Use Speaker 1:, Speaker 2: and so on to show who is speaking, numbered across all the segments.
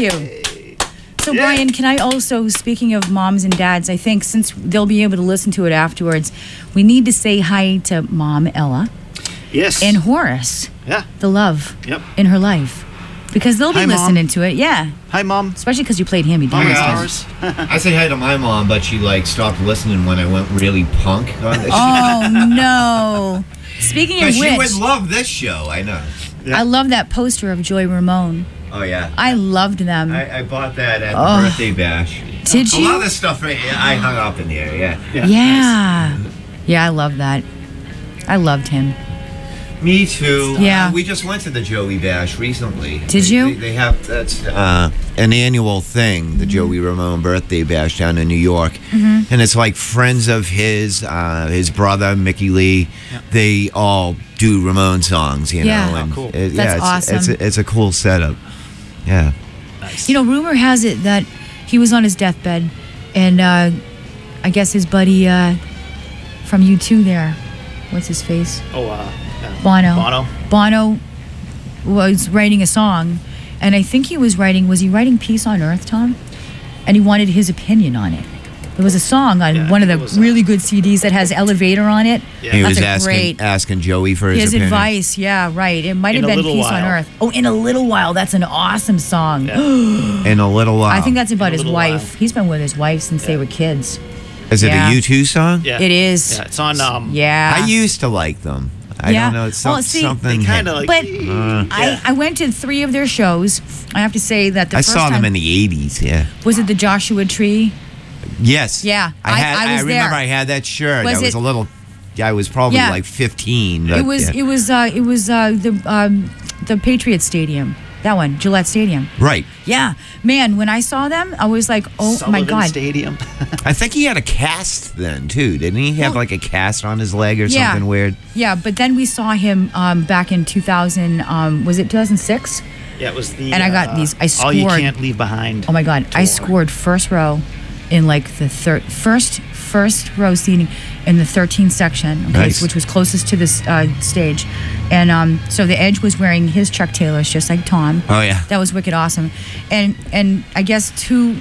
Speaker 1: you. So, Brian, can I also, speaking of moms and dads, I think since they'll be able to listen to it afterwards, we need to say hi to Mom Ella.
Speaker 2: Yes.
Speaker 1: And Horace.
Speaker 2: Yeah.
Speaker 1: The love in her life. Because they'll be listening to it. Yeah.
Speaker 2: Hi, Mom.
Speaker 1: Especially because you played Hand Me Down.
Speaker 3: I say hi to my mom, but she stopped listening when I went really punk on this show.
Speaker 1: Oh, no. Speaking of which.
Speaker 3: She would love this show, I know.
Speaker 1: Yeah. I love that poster of Joy Ramone.
Speaker 3: Oh, yeah.
Speaker 1: I loved them.
Speaker 3: I bought that at the birthday bash.
Speaker 1: Did you?
Speaker 3: A lot of this stuff I hung up in there, yeah.
Speaker 1: Yeah, I love that. I loved him.
Speaker 3: Me too.
Speaker 1: Yeah.
Speaker 3: We just went to the Joey Bash recently.
Speaker 1: Did you?
Speaker 3: They have, that's an annual thing, the Joey Ramone birthday bash down in New York.
Speaker 1: Mm-hmm.
Speaker 3: And it's like friends of his brother, Mickey Lee, they all do Ramone songs, you know. And
Speaker 1: cool. That's awesome.
Speaker 3: It's a cool setup. Yeah.
Speaker 2: Nice.
Speaker 1: You know, rumor has it that he was on his deathbed, and I guess his buddy from U2 there, what's his face?
Speaker 2: Bono.
Speaker 1: Bono was writing a song, and I think was he writing Peace on Earth, Tom? And he wanted his opinion on it. There was a song on one of the really good CDs that has Elevator on it.
Speaker 3: Yeah. He was asking Joey for his opinion.
Speaker 1: Advice. Yeah, right. It might have been Peace on Earth. Oh, In a Little While. That's an awesome song.
Speaker 2: Yeah.
Speaker 3: In a Little While.
Speaker 1: I think that's about his wife. He's been with his wife since they were kids.
Speaker 3: Is it a U2 song?
Speaker 2: Yeah.
Speaker 1: It is.
Speaker 2: Yeah, it's on.
Speaker 1: I
Speaker 3: used to like them. I don't know. It's something.
Speaker 2: Kind of like.
Speaker 1: But I went to 3 of their shows. I have to say that the
Speaker 3: I
Speaker 1: first
Speaker 3: saw them
Speaker 1: time,
Speaker 3: in the 80s. Yeah.
Speaker 1: Was it the Joshua Tree?
Speaker 3: Yes.
Speaker 1: Yeah.
Speaker 3: I
Speaker 1: was
Speaker 3: remember
Speaker 1: there.
Speaker 3: I had that shirt.
Speaker 1: Was
Speaker 3: I was
Speaker 1: it-
Speaker 3: a little. I was probably like 15. But
Speaker 1: It was the Patriot Stadium. That one, Gillette Stadium.
Speaker 3: Right.
Speaker 1: Yeah, man. When I saw them, I was like, "Oh my God!"
Speaker 2: Stadium.
Speaker 3: I think he had a cast then too, didn't he? Have like a cast on his leg or something weird.
Speaker 1: Yeah, but then we saw him back in 2000. Was it 2006?
Speaker 2: Yeah, it was the.
Speaker 1: And I got these. I scored.
Speaker 2: All You Can't Leave Behind.
Speaker 1: Oh my God! I scored first row in like the first row seating in the 13th section, which was closest to this stage. And so the Edge was wearing his Chuck Taylors, just like Tom.
Speaker 3: Oh yeah,
Speaker 1: that was wicked awesome. And I guess two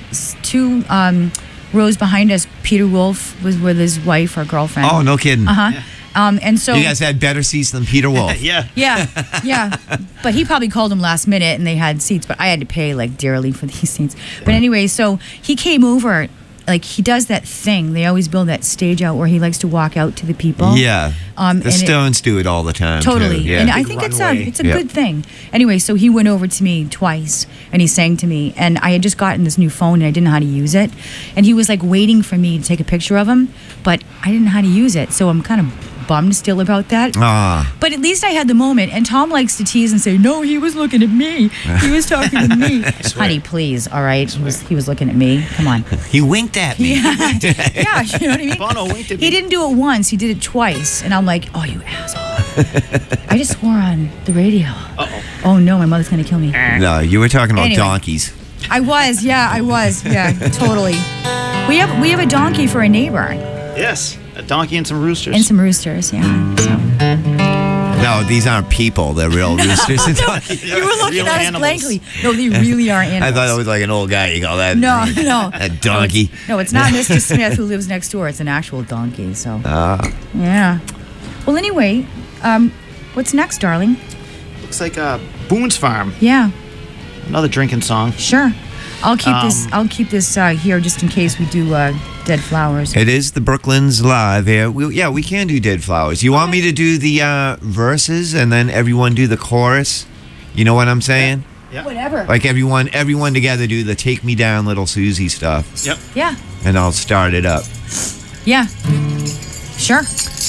Speaker 1: rows behind us, Peter Wolf was with his wife or girlfriend.
Speaker 3: Oh, no kidding.
Speaker 1: And so
Speaker 3: you guys had better seats than Peter Wolf.
Speaker 1: yeah. But he probably called them last minute, and they had seats. But I had to pay like dearly for these seats. But anyway, so he came over. Like he does that thing. They always build that stage out where he likes to walk out to the people.
Speaker 3: Yeah. The Stones do it all the time.
Speaker 1: Totally.
Speaker 3: Too. Yeah.
Speaker 1: And I think it's a good thing. Anyway, so he went over to me twice and he sang to me, and I had just gotten this new phone and I didn't know how to use it. And he was like waiting for me to take a picture of him, but I didn't know how to use it. So I'm kind of bummed still about that. But at least I had the moment. And Tom likes to tease and say, "No, he was looking at me. He was talking to me." Honey, please. All right. He was looking at me. Come on.
Speaker 3: He winked at me.
Speaker 1: Yeah, you know what I mean?
Speaker 2: Bono winked at me.
Speaker 1: He didn't do it once. He did it twice. And I'm like, "Oh, you asshole." I just swore on the radio.
Speaker 2: Uh-oh.
Speaker 1: Oh, no, my mother's going to kill me.
Speaker 3: No, you were talking about donkeys.
Speaker 1: I was. Yeah, totally. We have a donkey for a neighbor.
Speaker 2: Yes, a donkey and some roosters.
Speaker 1: And some roosters, yeah. So.
Speaker 3: No, these aren't people. They're real roosters and donkeys.
Speaker 1: You were looking at us blankly. No, they really are animals.
Speaker 3: I thought it was like an old guy. You call that?
Speaker 1: No.
Speaker 3: A donkey.
Speaker 1: No, it's not Mr. Smith who lives next door. It's an actual donkey. So. Yeah. Well, anyway, what's next, darling?
Speaker 2: Looks like Boone's Farm.
Speaker 1: Yeah.
Speaker 2: Another drinking song.
Speaker 1: Sure. I'll keep this here just in case we do Dead Flowers.
Speaker 3: It is the Brooklands Live here. We can do Dead Flowers. You want me to do the verses and then everyone do the chorus? You know what I'm saying?
Speaker 2: Yeah.
Speaker 1: Whatever.
Speaker 3: Like everyone together do the Take Me Down Little Susie stuff.
Speaker 2: Yep.
Speaker 1: Yeah.
Speaker 3: And I'll start it up.
Speaker 1: Yeah. Sure.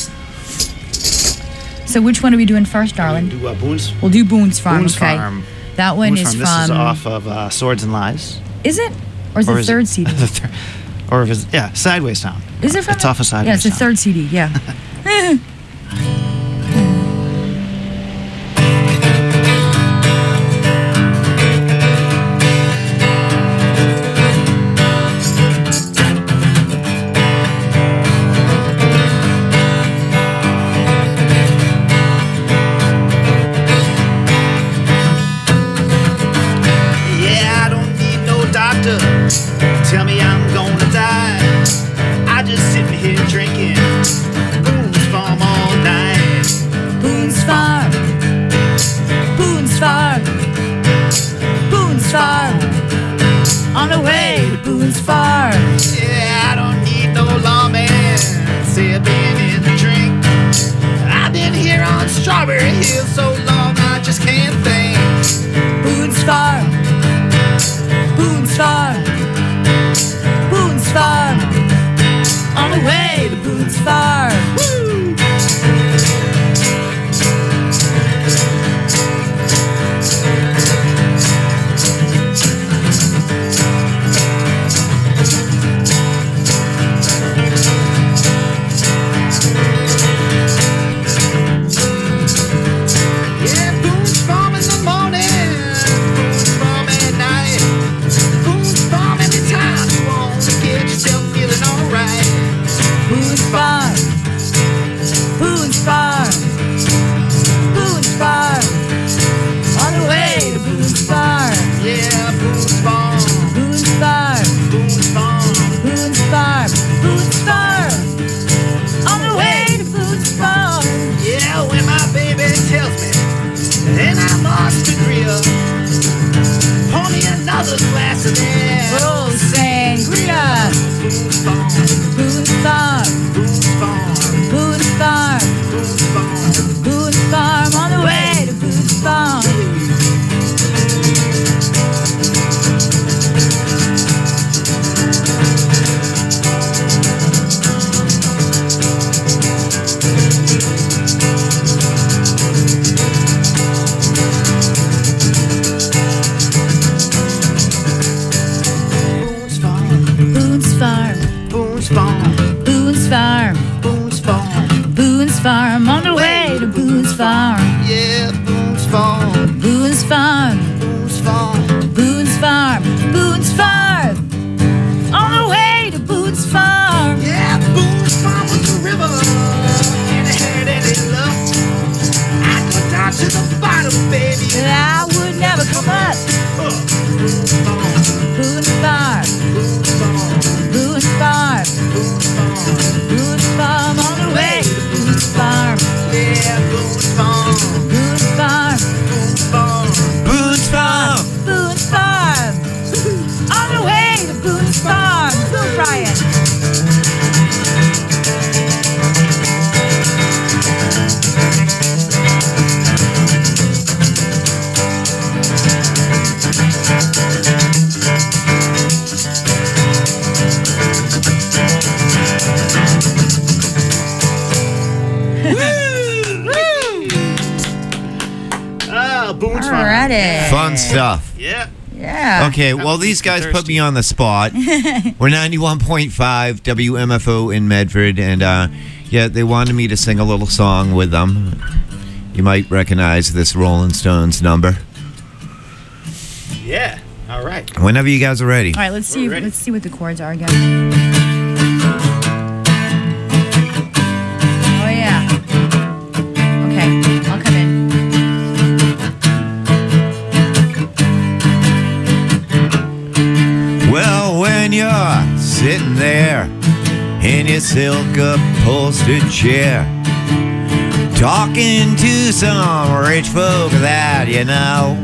Speaker 1: So which one are we doing first, darling? We'll do Boone's Farm.
Speaker 2: Boone's
Speaker 1: okay.
Speaker 2: Farm.
Speaker 1: That one
Speaker 2: Boone's
Speaker 1: is
Speaker 2: Farm.
Speaker 1: from.
Speaker 2: This is off of Swords and Lies.
Speaker 1: Is it? Or is it the third CD?
Speaker 2: Or if it's Sideways Town.
Speaker 1: Is it from?
Speaker 2: It's off of Sideways.
Speaker 1: Yeah, it's the third CD. Yeah.
Speaker 2: Yeah, I don't need Boone's Farm.
Speaker 1: Boone's Farm.
Speaker 2: Boone's Farm.
Speaker 1: Boone's Farm. On the way to Boone's Farm.
Speaker 2: Yeah, Boone's Farm.
Speaker 1: Boone's Farm.
Speaker 2: Boone's Farm.
Speaker 1: Boone's Farm. Boone's Farm. On the way to Boone's Farm.
Speaker 2: Yeah, Boone's Farm was the river. And it had any luck, I go down to the bottom, baby.
Speaker 1: That I would never come up.
Speaker 2: Boone's Farm.
Speaker 1: Boone's Farm.
Speaker 2: Boone's Farm.
Speaker 1: Boone's Farm.
Speaker 2: Boone's Farm.
Speaker 1: Boone's Farm. On the way to Boone's Farm.
Speaker 2: Yeah, Boone's Farm.
Speaker 1: Boone's Farm.
Speaker 2: Boone's Farm.
Speaker 3: Boone's Farm.
Speaker 1: Boone's Farm. On the way to Boone's Farm. Go, Brian.
Speaker 2: Boone's Farm.
Speaker 1: Alrighty.
Speaker 3: Fun stuff.
Speaker 2: Yeah.
Speaker 1: Yeah.
Speaker 3: Okay, well, these guys put me on the spot. We're 91.5 WMFO in Medford, and yeah, they wanted me to sing a little song with them. You might recognize this Rolling Stones number.
Speaker 2: Yeah. All right.
Speaker 3: Whenever you guys are ready.
Speaker 1: All right, let's see.
Speaker 2: We're ready.
Speaker 1: Let's see what the chords are again. Oh yeah. Okay, I'll come in.
Speaker 3: Well, when you're sitting there in your silk upholstered chair, talking to some rich folk that you know,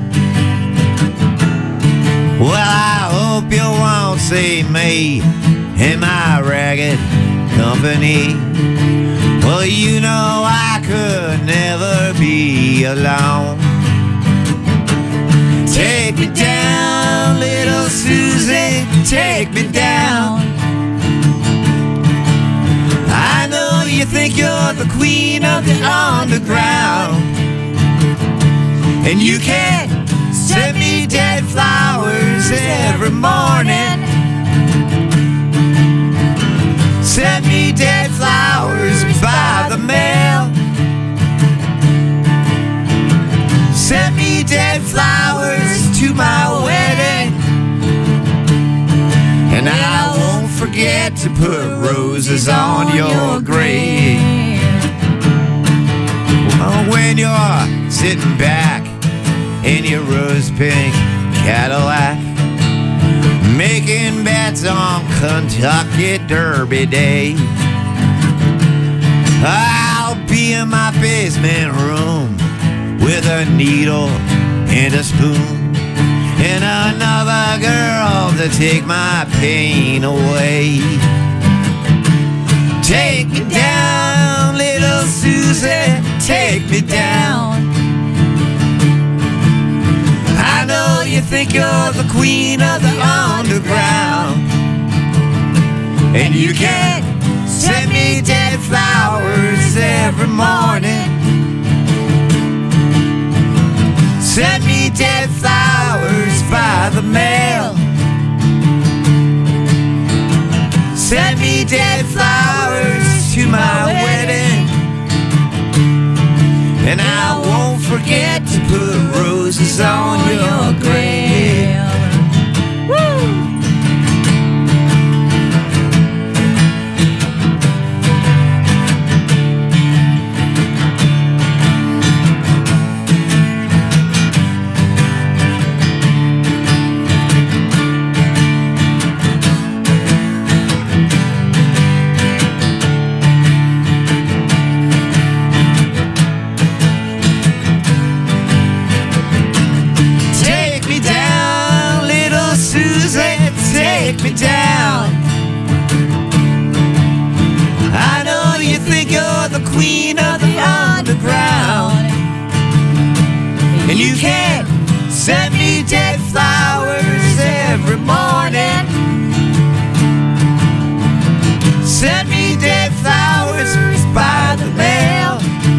Speaker 3: well, I hope you won't see me in my ragged company. Well, you know I could never be alone. Take me down, little Susie, take me down. I know you think you're the queen of the underground, and you can send me dead flowers every morning. Send me dead flowers by the mail. Send me dead flowers to my wedding, and I won't forget to put roses on your grave. Well, when you're sitting back in your rose pink Cadillac, making bets on Kentucky Derby Day, I'll be in my basement room with a needle and a spoon, and another girl to take my pain away. Take me down, little Susie, take me down. I know you think you're the queen of the underground, and you can send me dead flowers every morning. Send me dead flowers by the mail. Send me dead flowers to my wedding, and I won't forget to put roses on your grave. Woo! Take me down. I know you think you're the queen of the underground, and you can send me dead flowers every morning. Send me dead flowers by the mail.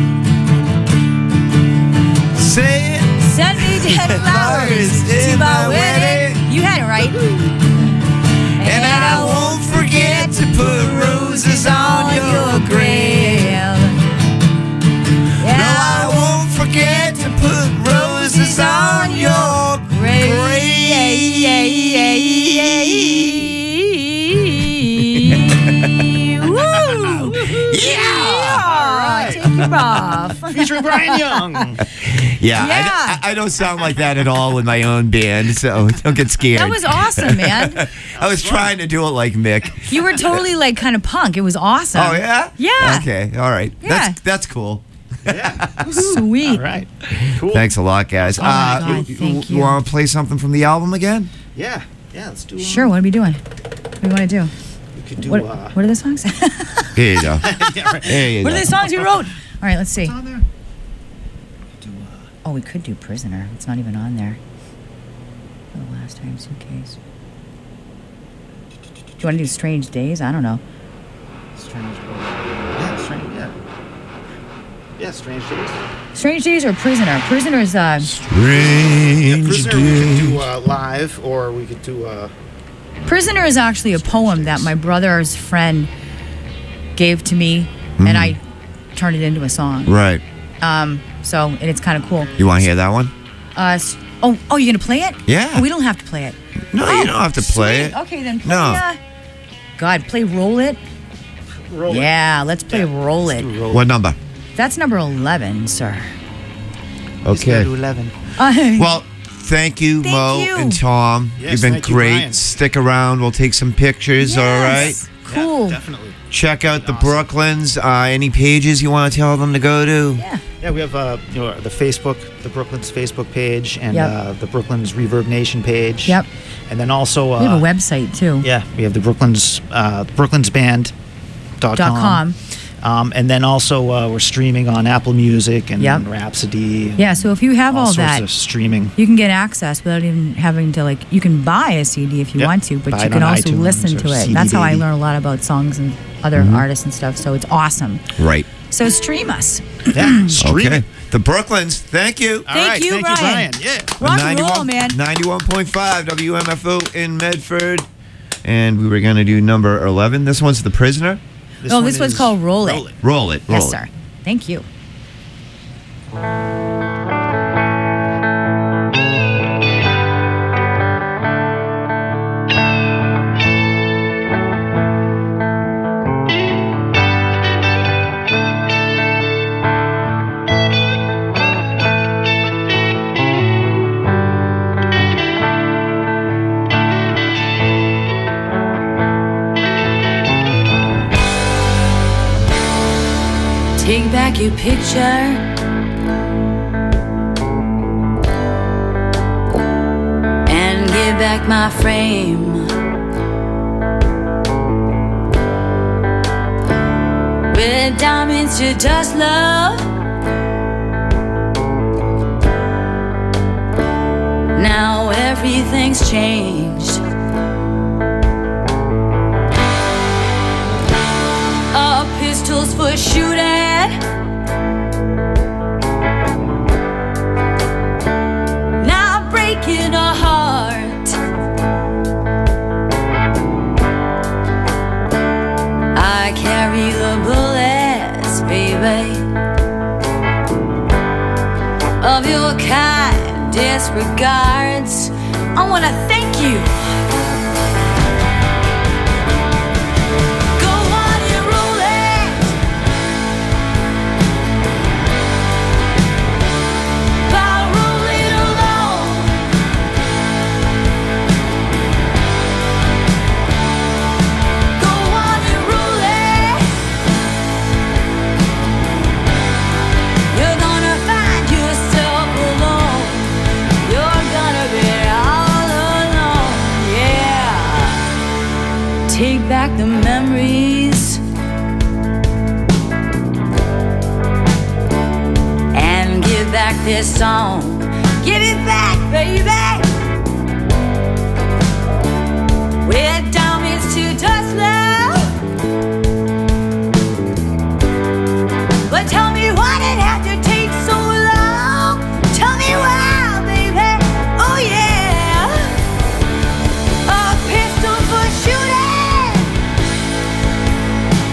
Speaker 3: Send me dead flowers to my wedding.
Speaker 1: You had it right.
Speaker 3: And I won't forget to put roses on your grave. No, I won't forget to put roses on your grave.
Speaker 1: Woo! Yeah! Take your off.
Speaker 4: Featuring Brian Young.
Speaker 3: Yeah,
Speaker 1: Yeah.
Speaker 3: I don't sound like that at all with my own band, so don't get scared.
Speaker 1: That was awesome, man.
Speaker 3: I was trying to do it like Mick.
Speaker 1: You were totally like kind of punk. It was awesome.
Speaker 3: Oh, yeah?
Speaker 1: Yeah.
Speaker 3: Okay, all right.
Speaker 1: Yeah.
Speaker 3: That's cool.
Speaker 1: Sweet.
Speaker 4: All right. Cool.
Speaker 3: Thanks a lot, guys.
Speaker 1: Oh, my God, thank you.
Speaker 3: Want to play something from the album again?
Speaker 4: Yeah. Yeah, let's do
Speaker 1: Sure, what are we doing? What do you want to do?
Speaker 4: We could do
Speaker 1: What are the songs?
Speaker 3: Here you go.
Speaker 4: yeah, right.
Speaker 3: There you
Speaker 1: What
Speaker 3: go.
Speaker 1: are the songs you wrote? All right, let's see.
Speaker 4: What's on there? Do,
Speaker 1: Oh, we could do Prisoner. It's not even on there. For the last time, Suitcase. Do you want to do Strange Days? I don't know.
Speaker 4: Strange Days. Yeah, Strange, yeah. Yeah, Strange Days.
Speaker 1: Strange Days or Prisoner? Prisoner's,
Speaker 4: Yeah,
Speaker 3: Strange
Speaker 4: Prisoner we could
Speaker 3: Day.
Speaker 4: do live, or we could do...
Speaker 1: Prisoner is actually a poem that my brother's friend gave to me, and I turned it into a song.
Speaker 3: Right.
Speaker 1: And it's kind of cool.
Speaker 3: You want to hear that one?
Speaker 1: Oh, you're gonna play it?
Speaker 3: Yeah.
Speaker 1: Oh, we don't have to play it.
Speaker 3: No, you don't have to play
Speaker 1: Sweet.
Speaker 3: it.
Speaker 1: Okay, then play,
Speaker 3: No.
Speaker 1: God, play Roll It.
Speaker 4: Roll It.
Speaker 1: Yeah, let's play Roll
Speaker 4: Let's
Speaker 1: It.
Speaker 4: do Roll It.
Speaker 3: What number?
Speaker 1: That's number 11, sir.
Speaker 4: Let's go
Speaker 3: Okay.
Speaker 4: to 11.
Speaker 3: Well, thank you,
Speaker 1: Thank
Speaker 3: Mo
Speaker 1: you.
Speaker 3: and Tom.
Speaker 4: Yes,
Speaker 3: You've been
Speaker 4: thank you,
Speaker 3: great.
Speaker 4: Brian.
Speaker 3: Stick around. We'll take some pictures, all right?
Speaker 1: Yes. Cool.
Speaker 4: Yeah, definitely.
Speaker 3: Check out the
Speaker 4: Awesome.
Speaker 3: Brooklyns. Any pages you want to tell them to go to?
Speaker 1: Yeah.
Speaker 4: Yeah, we have the Facebook, the Brooklyns Facebook page, and
Speaker 1: Yep.
Speaker 4: the Brooklyns Reverb Nation page.
Speaker 1: Yep.
Speaker 4: And then also...
Speaker 1: We have a website, too.
Speaker 4: Yeah, we have the BrooklynsBand.com.
Speaker 1: .com.
Speaker 4: And then also we're streaming on Apple Music and
Speaker 1: Yep.
Speaker 4: Rhapsody.
Speaker 1: Yeah, so if you have all
Speaker 4: sorts
Speaker 1: that,
Speaker 4: of streaming.
Speaker 1: you can get access without even having to, you can buy a CD if you
Speaker 4: Yep.
Speaker 1: want to, but
Speaker 4: Buy
Speaker 1: you
Speaker 4: it
Speaker 1: can
Speaker 4: on
Speaker 1: also
Speaker 4: iTunes
Speaker 1: listen
Speaker 4: or
Speaker 1: to it.
Speaker 4: CD
Speaker 1: That's how I
Speaker 4: Baby.
Speaker 1: learn a lot about songs and other artists and stuff, so it's awesome.
Speaker 3: Right.
Speaker 1: So stream us.
Speaker 4: Yeah, stream
Speaker 3: Okay.
Speaker 4: it.
Speaker 3: The Brooklyns. Thank you.
Speaker 4: All
Speaker 1: Thank
Speaker 4: right,
Speaker 1: you,
Speaker 4: thank
Speaker 1: Brian.
Speaker 4: you, Brian. Yeah.
Speaker 1: Rock and roll, man.
Speaker 3: 91.5 WMFO in Medford. And we were going to do number 11. This one's The Prisoner.
Speaker 1: This
Speaker 4: one
Speaker 1: one's
Speaker 4: is
Speaker 1: called Roll It.
Speaker 3: Roll it. Roll
Speaker 1: Yes,
Speaker 3: it.
Speaker 1: sir. Thank you. Take back your picture. And give back my frame. With diamonds to dust, love. Now everything's changed. Pistols for shooting. Now breaking a heart. I carry the bullets, baby, of your kind disregards. I wanna thank you. Take back the memories and give back this song. Give it back, baby. With diamonds to dust, love. But tell me why did it have to take so long? Tell me why, baby. Oh yeah. A pistol for shooting.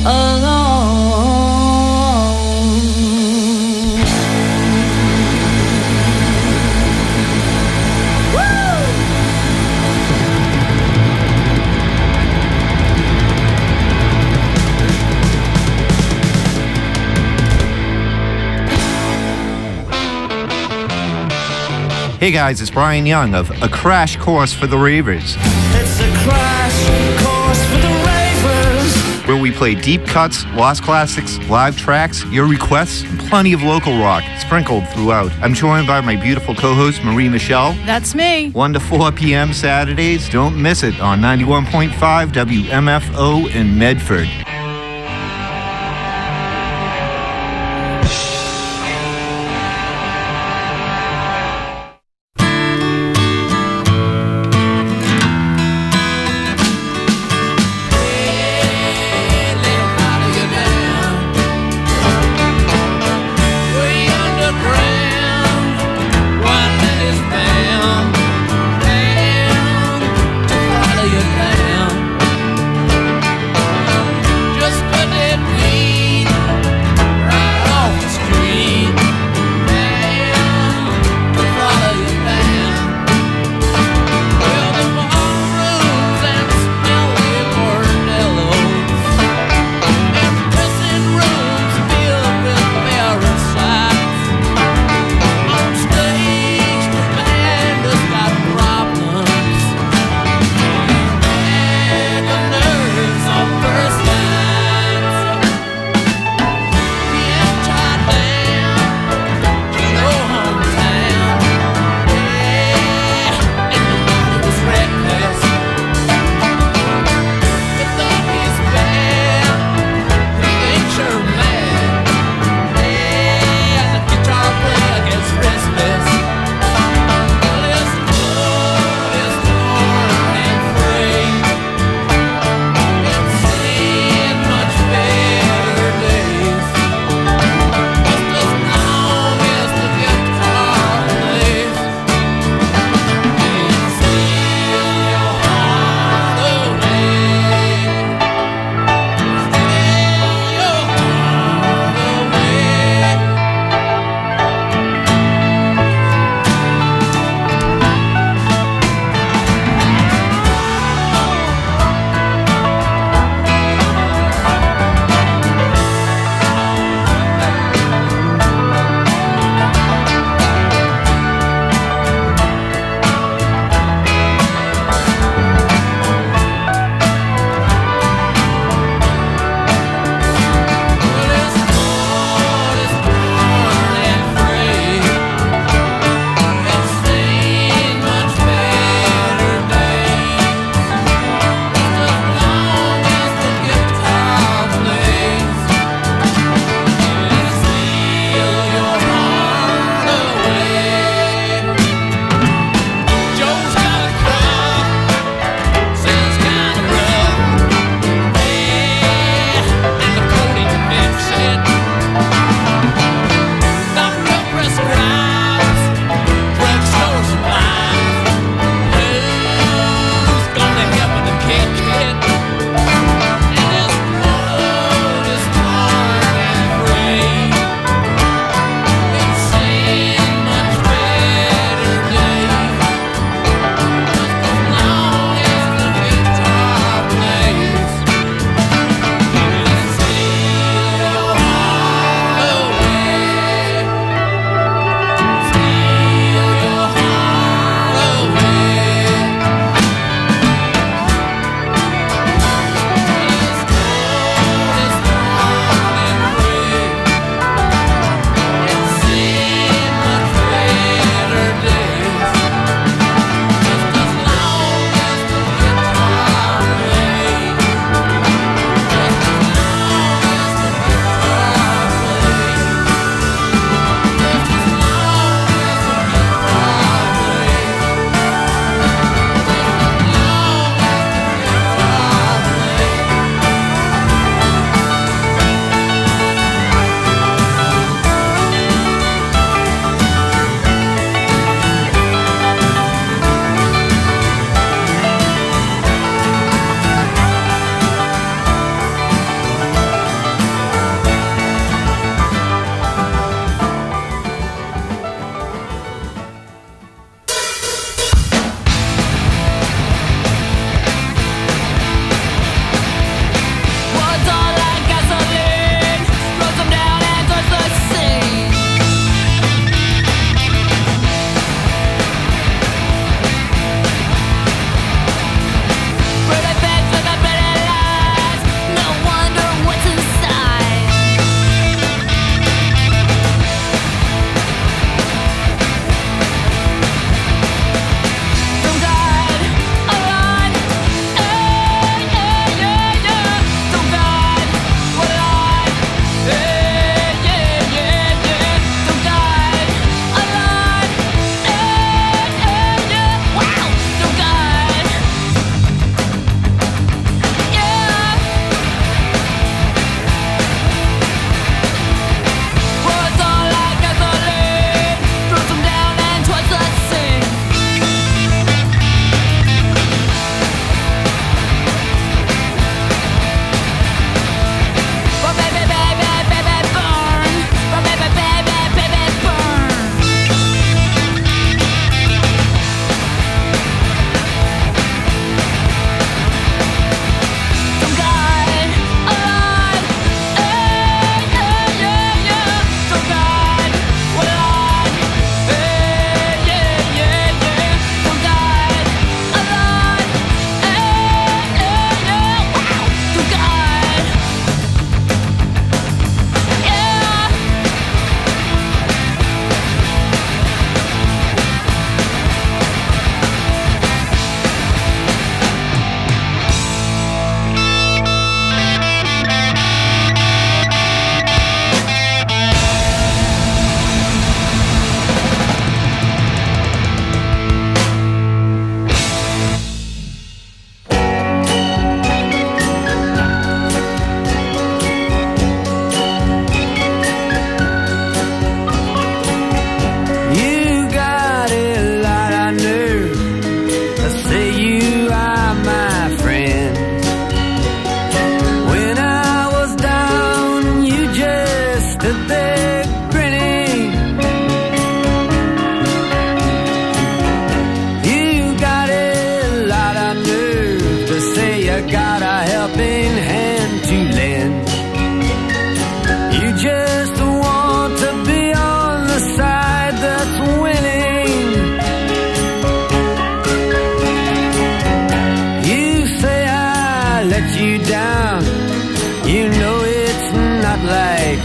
Speaker 5: Hey guys, it's Brian Young of A Crash Course for the Ravers.
Speaker 2: It's a crash course for the ravers.
Speaker 5: Where we play deep cuts, lost classics, live tracks, your requests, and plenty of local rock sprinkled throughout. I'm joined by my beautiful co-host, Marie Michelle.
Speaker 1: That's me.
Speaker 5: 1 to 4 p.m. Saturdays. Don't miss it on 91.5 WMFO in Medford.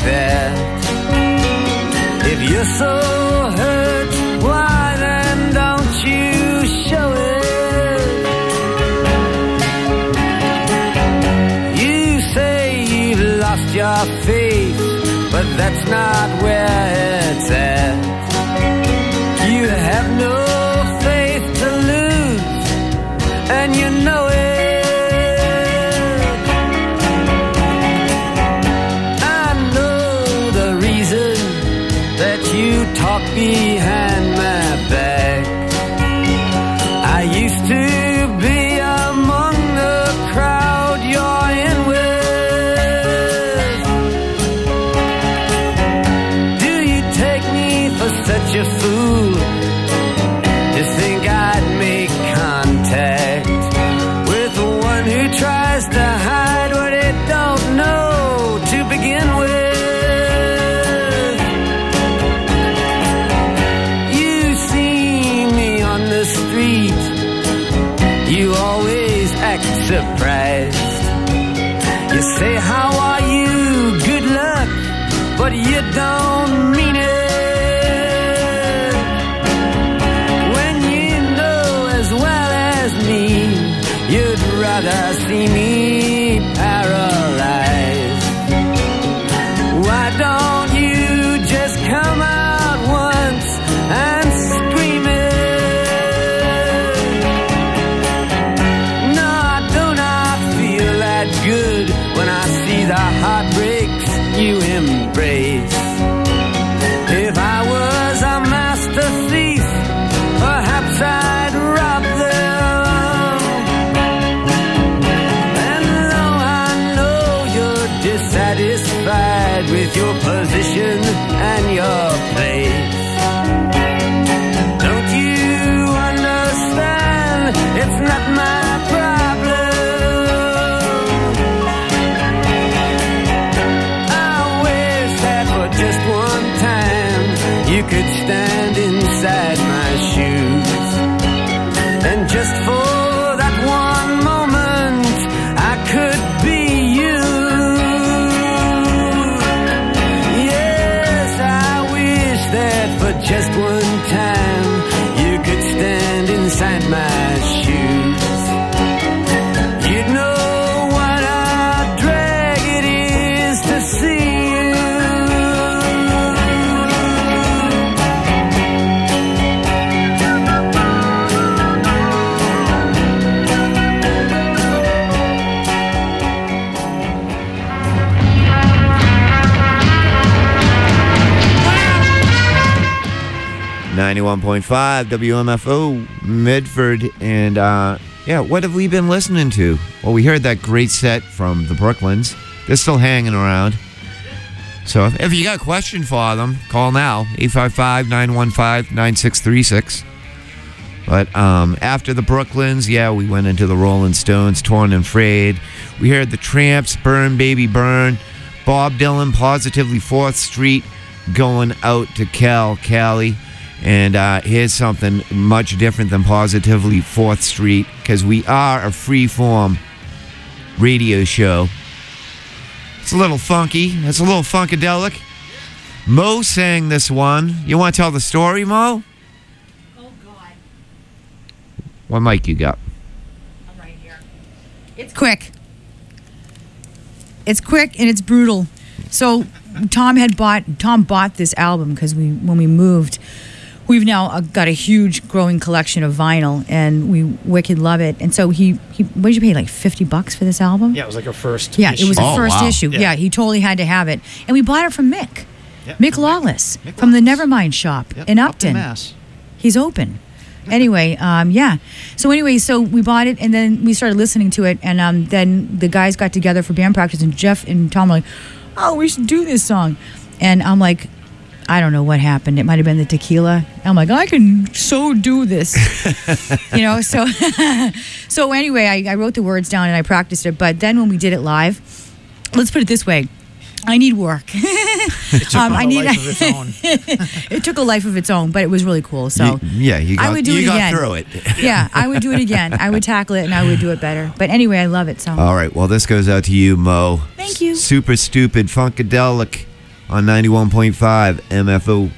Speaker 2: that. If you're so hurt, why then don't you show it? You say you've lost your faith, but that's not where it's at. You have no faith to lose, and you know it. I know the reason that you talk behind my back. I used to be among the crowd you're in with. Do you take me for such a fool to think I'd make contact with the one who tries to hide what it don't know to begin with? You see me on the street, you always act surprised. You say, how are you? Good luck, but you don't mean it. When you know as well as me, you'd rather see me paralyzed. Why don't you just come out once and scream it? No, I do not feel that good when I see the heartbreaks you embrace. If I was a master thief, perhaps I'd rob them. And though I know you're dissatisfied with your position and your place, don't you understand? It's not my problem. I wish that for just one time you could stand inside my shoes, and just for that one moment I could be you. Yes, I wish that for just one time you could stand inside my shoes. You'd know what a drag it is to see you.
Speaker 3: .5 WMFO Medford. And yeah, what have we been listening to? Well, we heard that great set from the Brooklyns. They're still hanging around. So if you got a question for them, call now, 855-915-9636. But after the Brooklyns, yeah, we went into the Rolling Stones, Torn and Frayed. We heard the Tramps, Burn Baby Burn, Bob Dylan, Positively 4th Street, Going Out to Cali. And here's something much different than Positively 4th Street, because we are a free-form radio show. It's a little funky. It's a little funkadelic. Mo sang this one. You want to tell the story, Mo?
Speaker 1: Oh, God.
Speaker 3: What mic you got?
Speaker 1: I'm right here. It's quick. It's quick and it's brutal. So Tom bought this album because when we moved, we've now got a huge growing collection of vinyl, and we wicked love it. And so he what did you pay, like $50 for this album?
Speaker 4: Yeah, it was like our first
Speaker 1: Yeah,
Speaker 4: issue.
Speaker 1: it was
Speaker 3: Oh,
Speaker 1: a first
Speaker 3: wow.
Speaker 1: issue.
Speaker 4: Yeah.
Speaker 1: Yeah, he totally had to have it. And we bought it from Mick.
Speaker 4: Yeah,
Speaker 1: Mick
Speaker 4: from
Speaker 1: Lawless
Speaker 4: Mick
Speaker 1: from the
Speaker 4: Lawless.
Speaker 1: Nevermind shop
Speaker 4: Yep,
Speaker 1: in
Speaker 4: up
Speaker 1: Upton.
Speaker 4: Mass.
Speaker 1: He's open. Anyway, yeah. So we bought it, and then we started listening to it, and then the guys got together for band practice, and Jeff and Tom were like, oh, we should do this song. And I'm like, I don't know what happened. It might have been the tequila. I'm like, I can so do this. So so anyway, I wrote the words down and I practiced it. But then when we did it live, let's put it this way. I need work.
Speaker 4: It took on a life of its own.
Speaker 1: It took a life of its own, but it was really cool. So
Speaker 3: you
Speaker 1: I would do it
Speaker 3: got
Speaker 1: again.
Speaker 3: through it.
Speaker 1: Yeah, I would do it again. I would tackle it and I would do it better. But anyway, I love it. So
Speaker 3: All right, well, this goes out to you, Mo.
Speaker 1: Thank you.
Speaker 3: Super stupid, funkadelic, on 91.5 MFO.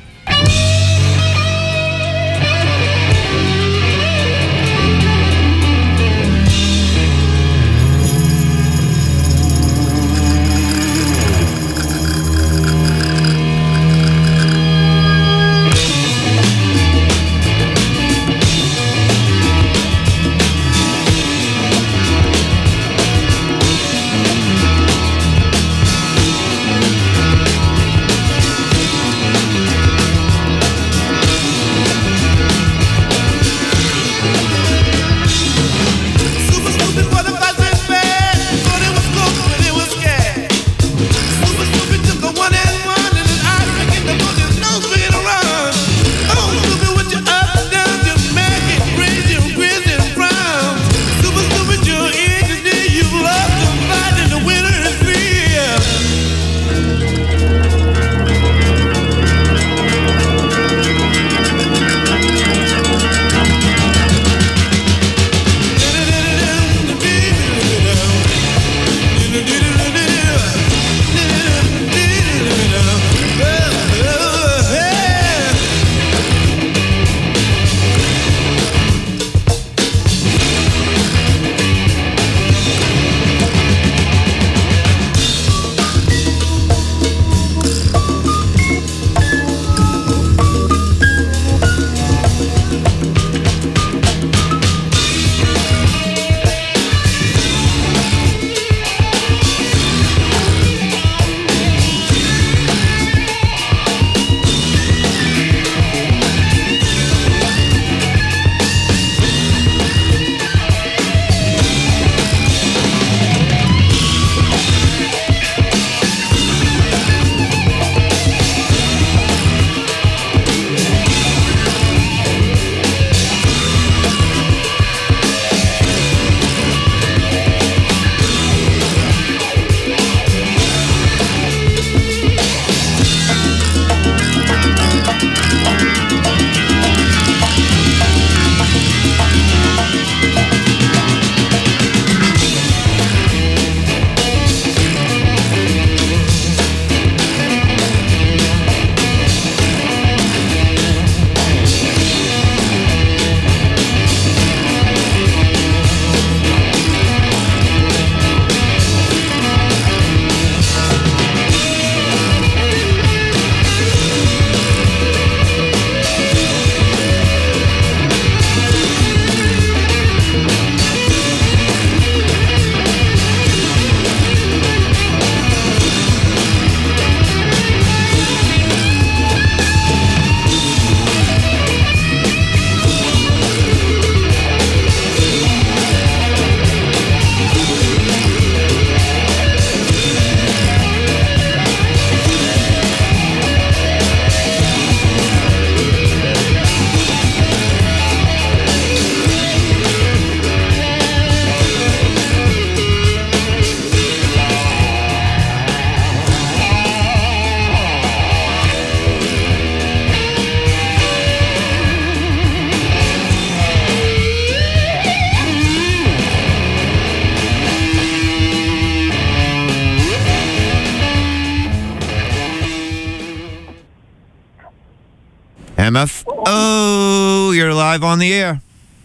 Speaker 3: MFO, you're live on the air.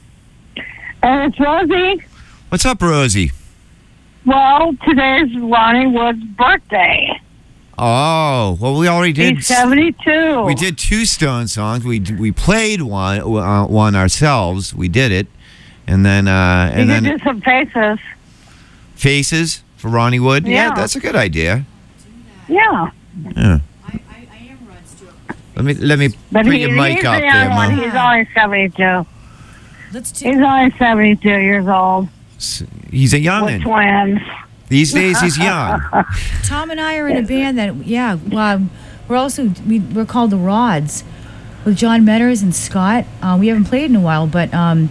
Speaker 6: And it's Rosie.
Speaker 3: What's up, Rosie?
Speaker 6: Well, today's Ronnie Wood's birthday.
Speaker 3: Oh, well, we already did.
Speaker 6: He's 72.
Speaker 3: We did two Stone songs. We played one ourselves. We did it, and then
Speaker 6: You could do some faces.
Speaker 3: Faces for Ronnie Wood.
Speaker 6: Yeah.
Speaker 3: That's a good idea.
Speaker 6: Yeah.
Speaker 3: Yeah.
Speaker 1: I am Rod Stewart.
Speaker 3: Let me
Speaker 6: But
Speaker 3: put your mic
Speaker 6: he's
Speaker 3: up
Speaker 6: the
Speaker 3: there,
Speaker 6: young one.
Speaker 3: Mom.
Speaker 6: He's only 72.
Speaker 1: Let's do.
Speaker 6: He's only 72 years old.
Speaker 3: He's a
Speaker 6: With
Speaker 3: youngin'.
Speaker 6: twins.
Speaker 3: These days, he's young.
Speaker 1: Tom and I are in a band that, we're also we're called the Rods, with John Metters and Scott. We haven't played in a while, but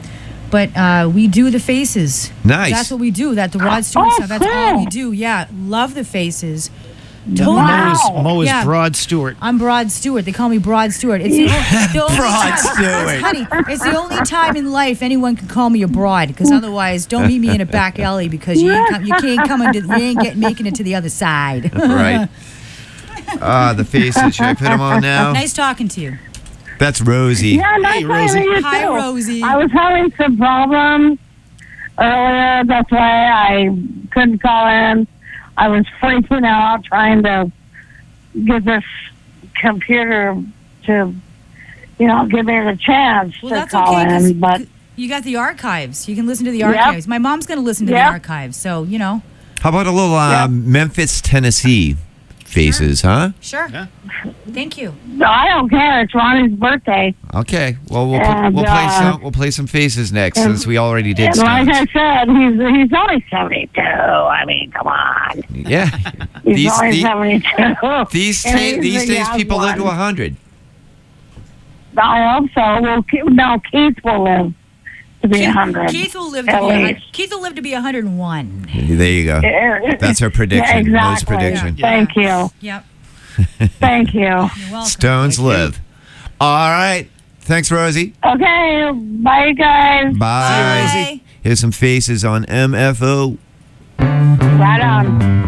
Speaker 1: we do the faces.
Speaker 3: Nice.
Speaker 1: That's what we do. That the Rod Stewart
Speaker 6: Oh,
Speaker 1: stuff. That's all
Speaker 6: cool.
Speaker 1: we do. Yeah, love the faces.
Speaker 6: Wow.
Speaker 4: Mo is
Speaker 1: Yeah.
Speaker 4: Broad Stewart.
Speaker 1: I'm Broad Stewart. They call me Broad Stewart. It's the only
Speaker 3: Broad
Speaker 1: time,
Speaker 3: Stewart.
Speaker 1: Honey, it's the only time in life anyone can call me a broad. Because otherwise, don't meet me in a back alley because you ain't making it to the other side.
Speaker 3: Right. The faces. Should I put them on now?
Speaker 1: Nice talking to you.
Speaker 3: That's Rosie.
Speaker 6: Yeah, nice
Speaker 4: Hey, Rosie.
Speaker 6: talking to you
Speaker 1: Hi,
Speaker 6: too.
Speaker 1: Rosie.
Speaker 6: I was having some problems earlier. That's why I couldn't call in. I was freaking out trying to get this computer to, give me the chance
Speaker 1: Well,
Speaker 6: to
Speaker 1: that's
Speaker 6: call
Speaker 1: okay, 'cause
Speaker 6: in. But
Speaker 1: you got the archives. You can listen to the
Speaker 6: Yep.
Speaker 1: archives. My mom's going to listen to the
Speaker 6: Yep.
Speaker 1: archives, so,
Speaker 3: How about a little Memphis, Tennessee faces, huh?
Speaker 1: Sure.
Speaker 4: Yeah.
Speaker 1: Thank you.
Speaker 6: I don't care. It's Ronnie's birthday.
Speaker 3: Okay. Well, we'll
Speaker 6: And,
Speaker 3: we'll play some faces next
Speaker 6: and-
Speaker 3: since we already did
Speaker 6: And like
Speaker 3: Stones.
Speaker 6: I said, he's only 72. I mean, come on.
Speaker 3: Yeah.
Speaker 6: He's only 72.
Speaker 3: These
Speaker 6: And he's
Speaker 3: days,
Speaker 6: the young
Speaker 3: people live to
Speaker 6: one.
Speaker 3: 100.
Speaker 6: I hope so. Well, Keith will live to be 100.
Speaker 1: Keith will live to
Speaker 6: At
Speaker 1: be
Speaker 6: least.
Speaker 1: Keith will live to be 101.
Speaker 3: There you go. That's our prediction.
Speaker 6: Yeah,
Speaker 3: Mo's
Speaker 6: exactly.
Speaker 3: prediction.
Speaker 6: Thank you.
Speaker 1: Yep.
Speaker 6: Thank you.
Speaker 1: You're welcome.
Speaker 3: Stones
Speaker 4: Thank you.
Speaker 3: live. All right. Thanks, Rosie.
Speaker 6: Okay. Bye, guys.
Speaker 3: Bye.
Speaker 1: Bye.
Speaker 3: Here's some faces on MFO.
Speaker 6: Right on.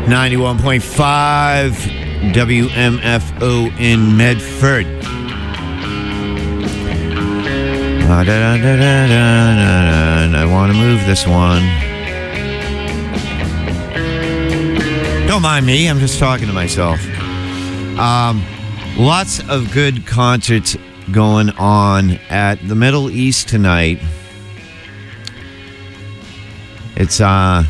Speaker 3: 91.5 WMFO in Medford. I want to move this one. Don't mind me, I'm just talking to myself. Lots of good concerts going on at the Middle East tonight. It's a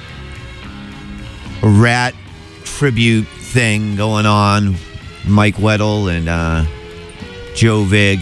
Speaker 3: Rat tribute thing going on. Mike Weddle and Joe Vig.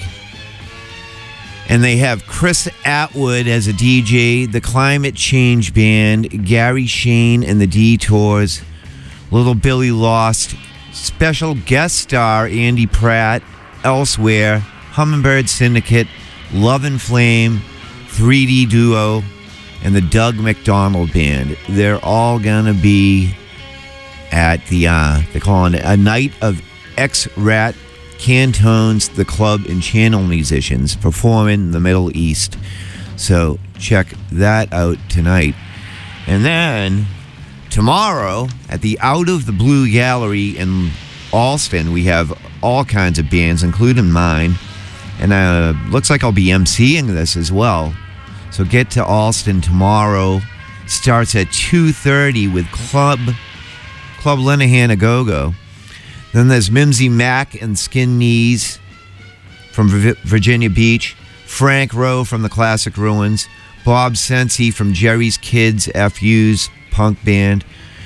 Speaker 3: And they have Chris Atwood as a DJ, the Climate Change Band, Gary Shane and the Detours, Little Billy Lost, special guest star Andy Pratt, Elsewhere, Hummingbird Syndicate, Love and Flame, 3D Duo, and the Doug McDonald Band. They're all going to be at the, they're calling it a night of X-Rat, Cantones, the club, and channel musicians performing in the Middle East. So check that out tonight. And then tomorrow at the Out of the Blue Gallery in Alston, we have all kinds of bands, including mine. And looks like I'll be emceeing this as well. So get to Alston tomorrow. Starts at 2:30 with Club Lenahan A-Go-Go. Then there's Mimsy Mack and Skin Knees from Virginia Beach, Frank Rowe from the Classic Ruins, Bob Sensi from Jerry's Kids FU's punk band,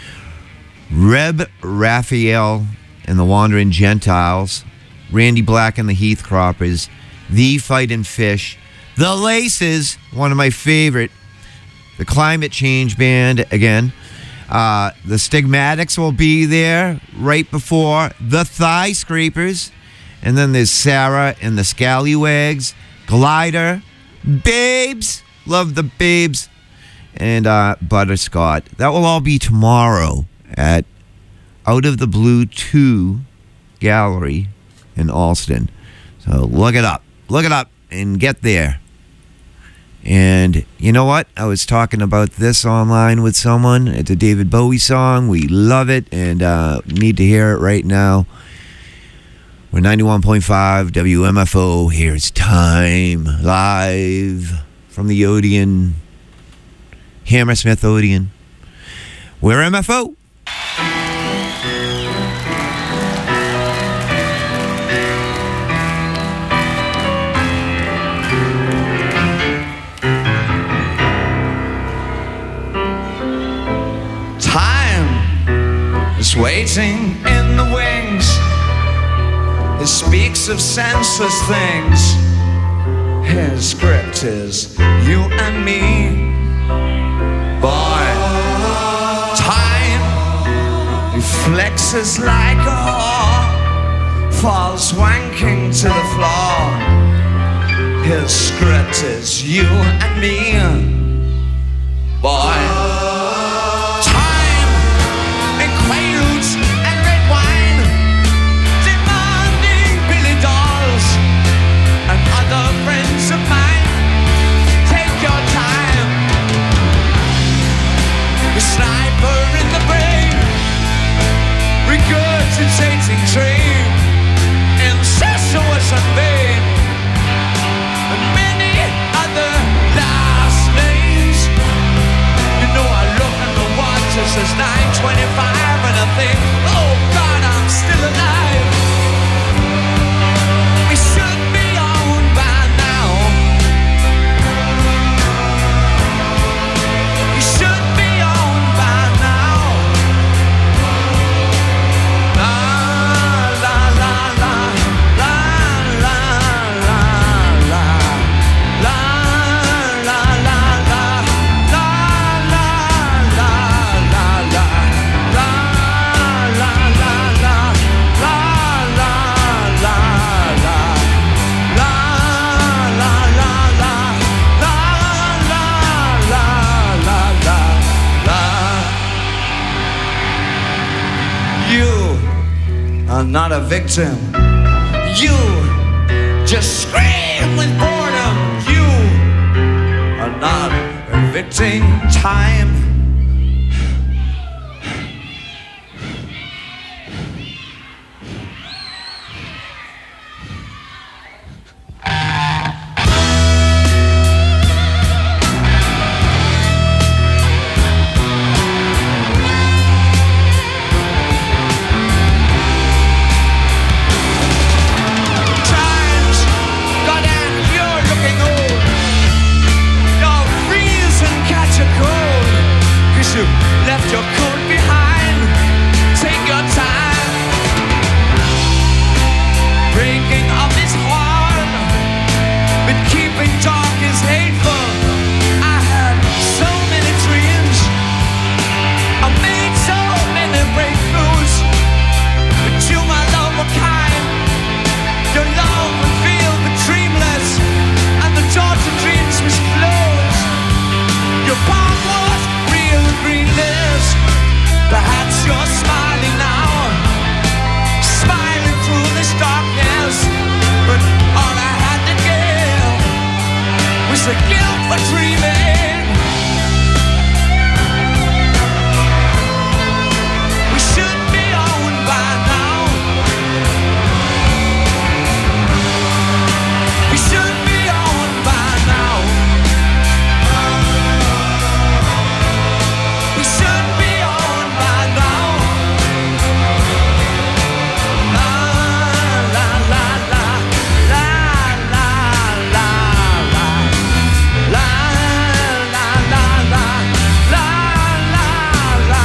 Speaker 3: Reb Raphael and the Wandering Gentiles, Randy Black and the Heathcroppers, The Fightin' Fish, The Laces, one of my favorite, the Climate Change Band again. The Stigmatics will be there right before the Thigh Scrapers. And then there's Sarah and the Scallywags, Glider, Babes, love the Babes, and Butterscott. That will all be tomorrow at Out of the Blue 2 Gallery in Alston. So look it up and get there. And you know what? I was talking about this online with someone. It's a David Bowie song. We love it and need to hear it right now. We're 91.5 WMFO. Here's Time live from the Odeon, Hammersmith Odeon. We're MFO.
Speaker 7: Waiting in the wings, it speaks of senseless things. His script is you and me. Boy, time reflexes like a whore, falls wanking to the floor. His script is you and me. Boy, regurgitating dream, incestuous and vain, and many other last names. You know I look in the watches, it's 9:25 and I think, oh God, I'm still alive. We should be on by now. We should be on by now. Not a victim. You just scream with boredom. You are not evicting time. you left your coat behind. Take your time. Breaking of his heart, but keeping dark is hateful. I had so many dreams, I made so many breakthroughs, but you, my love, were kind. Your love revealed the dreamless, and the door to dreams was closed. Your path was real greenness. Perhaps you're smiling now, smiling through this darkness, but all I had to give was the guilt for dreaming. We should be owned by now. We should be owned by now. We should be owned by now. La la la la la la la la la la la la la la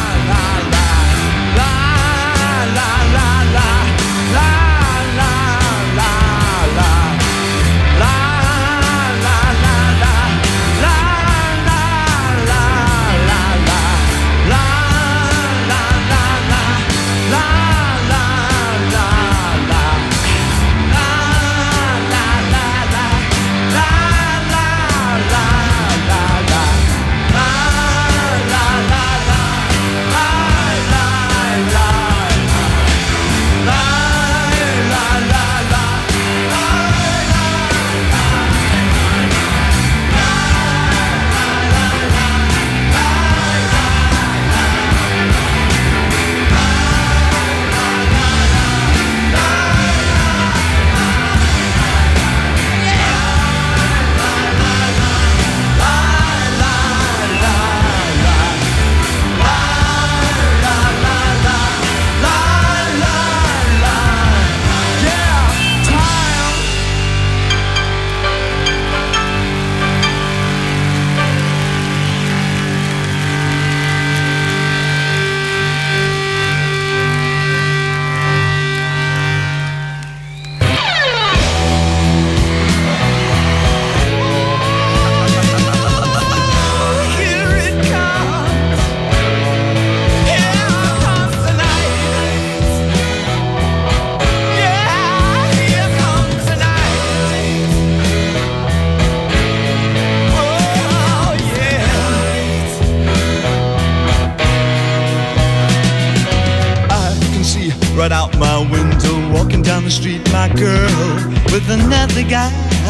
Speaker 8: right out my window, walking down the street, my girl with another guy.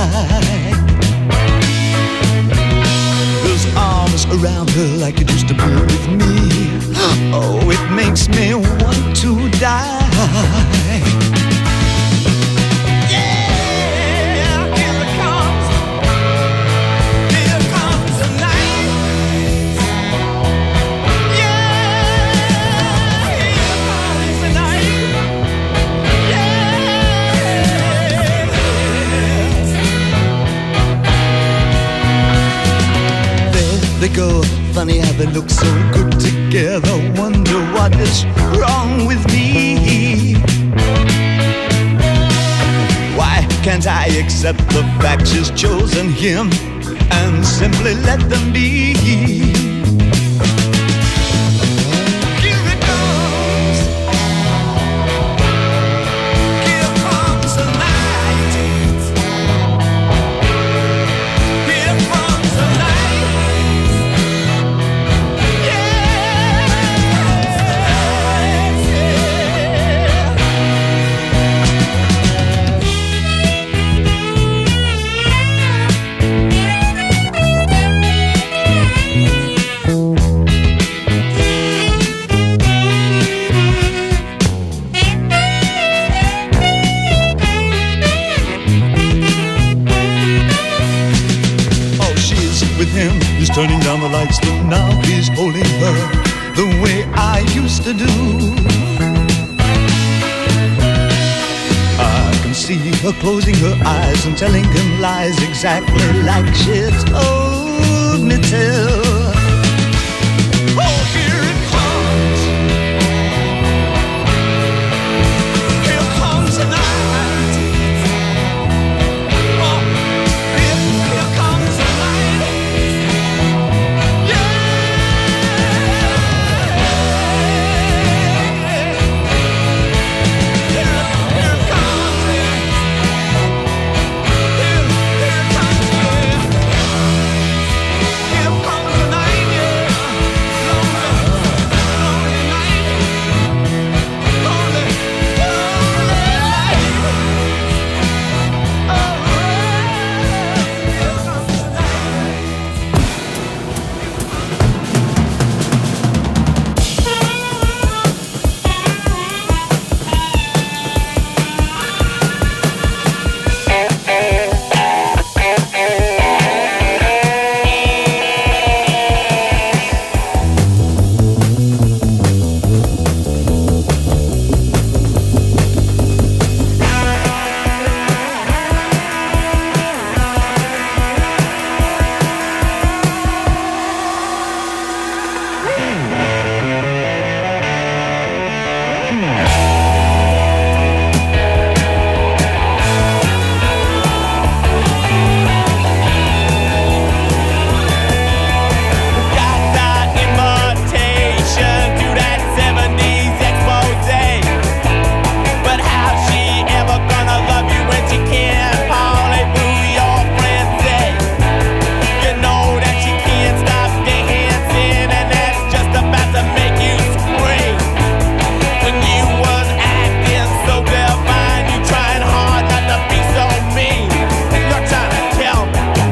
Speaker 8: Those arms around her like it used to be with me. Oh, it makes me want to die. They go, funny how they look so good together. Wonder what is wrong with me. Why can't I accept the fact she's chosen him and simply let them be? Turning down the lights, look now, he's holding her the way I used to do. I can see her closing her eyes and telling him lies exactly like she told me to.